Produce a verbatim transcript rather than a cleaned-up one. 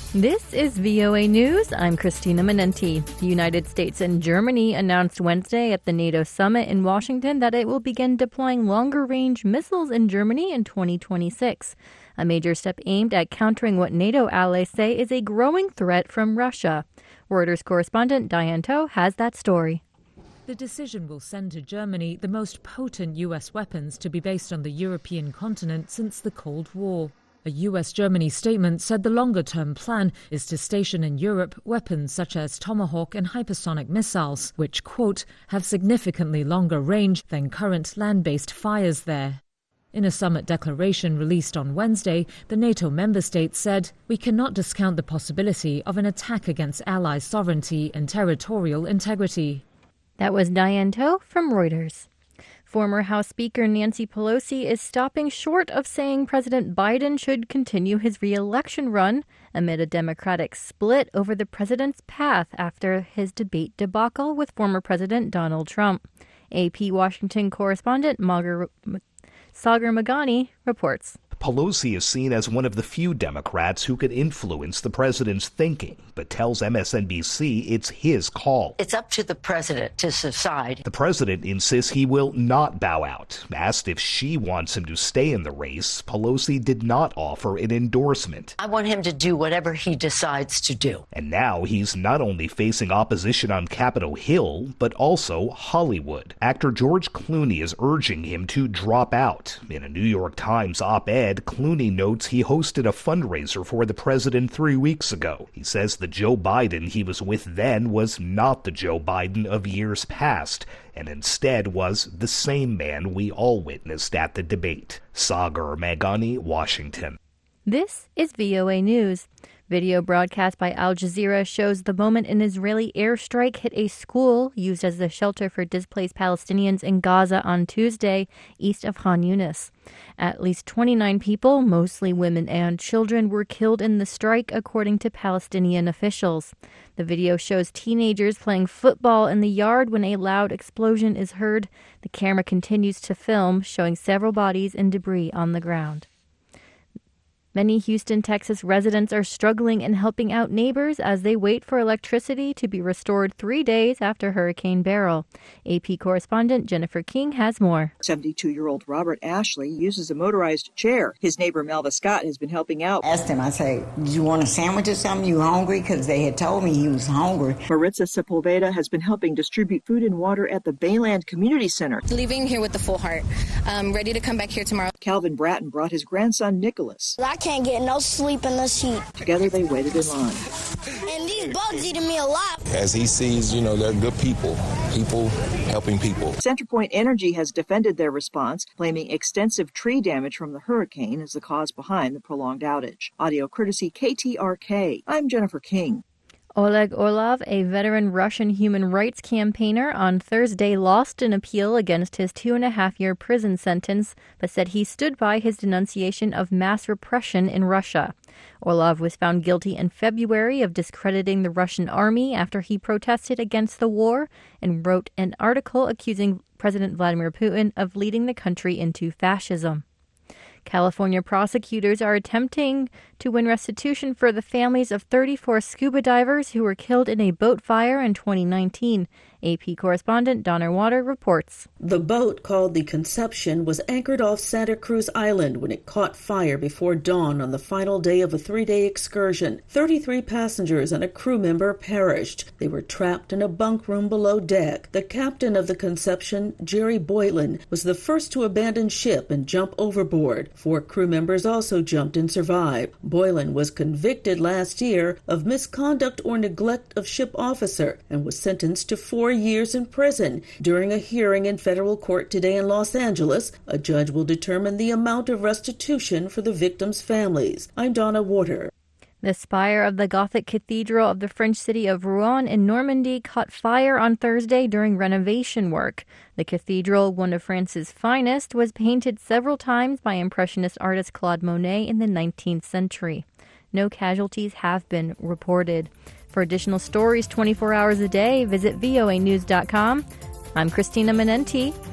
This is V O A News. I'm Christina Manenti. The United States and Germany announced Wednesday at the NATO summit in Washington that it will begin deploying longer-range missiles in Germany in twenty twenty-six, a major step aimed at countering what NATO allies say is a growing threat from Russia. Reuters correspondent Diane To has that story. The decision will send to Germany the most potent U S weapons to be based on the European continent since the Cold War. A U S-Germany statement said the longer-term plan is to station in Europe weapons such as Tomahawk and hypersonic missiles, which, quote, have significantly longer range than current land-based fires there. In a summit declaration released on Wednesday, the NATO member states said, "We cannot discount the possibility of an attack against allies' sovereignty and territorial integrity." That was Diane To from Reuters. Former House Speaker Nancy Pelosi is stopping short of saying President Biden should continue his re-election run amid a Democratic split over the president's path after his debate debacle with former President Donald Trump. A P Washington correspondent Magar- Sagar Magani reports. Pelosi is seen as one of the few Democrats who could influence the president's thinking, but tells M S N B C it's his call. It's up to the president to decide. The president insists he will not bow out. Asked if she wants him to stay in the race, Pelosi did not offer an endorsement. I want him to do whatever he decides to do. And now he's not only facing opposition on Capitol Hill, but also Hollywood. Actor George Clooney is urging him to drop out. In a New York Times op-ed, Clooney notes he hosted a fundraiser for the president three weeks ago. He says the Joe Biden he was with then was not the Joe Biden of years past, and instead was the same man we all witnessed at the debate. Sagar Magani, Washington. This is V O A News. Video broadcast by Al Jazeera shows the moment an Israeli airstrike hit a school used as the shelter for displaced Palestinians in Gaza on Tuesday, east of Khan Yunis. At least twenty-nine people, mostly women and children, were killed in the strike, according to Palestinian officials. The video shows teenagers playing football in the yard when a loud explosion is heard. The camera continues to film, showing several bodies and debris on the ground. Many Houston, Texas residents are struggling and helping out neighbors as they wait for electricity to be restored three days after Hurricane Beryl. A P correspondent Jennifer King has more. seventy-two-year-old Robert Ashley uses a motorized chair. His neighbor Melva Scott has been helping out. I asked him, I say, "Do you want a sandwich or something? You hungry?" Because they had told me he was hungry. Maritza Sepulveda has been helping distribute food and water at the Bayland Community Center. Leaving here with a full heart. Um, ready to come back here tomorrow. Calvin Bratton brought his grandson Nicholas. I can't get no sleep in this heat. Together they waited in line. And these bugs eating me alive. As he sees, you know, they're good people. People helping people. Centerpoint Energy has defended their response, claiming extensive tree damage from the hurricane as the cause behind the prolonged outage. Audio courtesy K T R K. I'm Jennifer King. Oleg Orlov, a veteran Russian human rights campaigner, on Thursday lost an appeal against his two-and-a-half-year prison sentence, but said he stood by his denunciation of mass repression in Russia. Orlov was found guilty in February of discrediting the Russian army after he protested against the war and wrote an article accusing President Vladimir Putin of leading the country into fascism. California prosecutors are attempting to win restitution for the families of thirty-four scuba divers who were killed in a boat fire in twenty nineteen. A P correspondent Donner Water reports. The boat, called the Conception, was anchored off Santa Cruz Island when it caught fire before dawn on the final day of a three-day excursion. thirty-three passengers and a crew member perished. They were trapped in a bunk room below deck. The captain of the Conception, Jerry Boylan, was the first to abandon ship and jump overboard. Four crew members also jumped and survived. Boylan was convicted last year of misconduct or neglect of ship officer and was sentenced to four years in prison. During a hearing in federal court today in Los Angeles, a judge will determine the amount of restitution for the victims' families. I'm Donna Water. The spire of the Gothic Cathedral of the French city of Rouen in Normandy caught fire on Thursday during renovation work. The cathedral, one of France's finest, was painted several times by Impressionist artist Claude Monet in the nineteenth century. No casualties have been reported. For additional stories twenty-four hours a day, visit V O A news dot com. I'm Christina Manenti.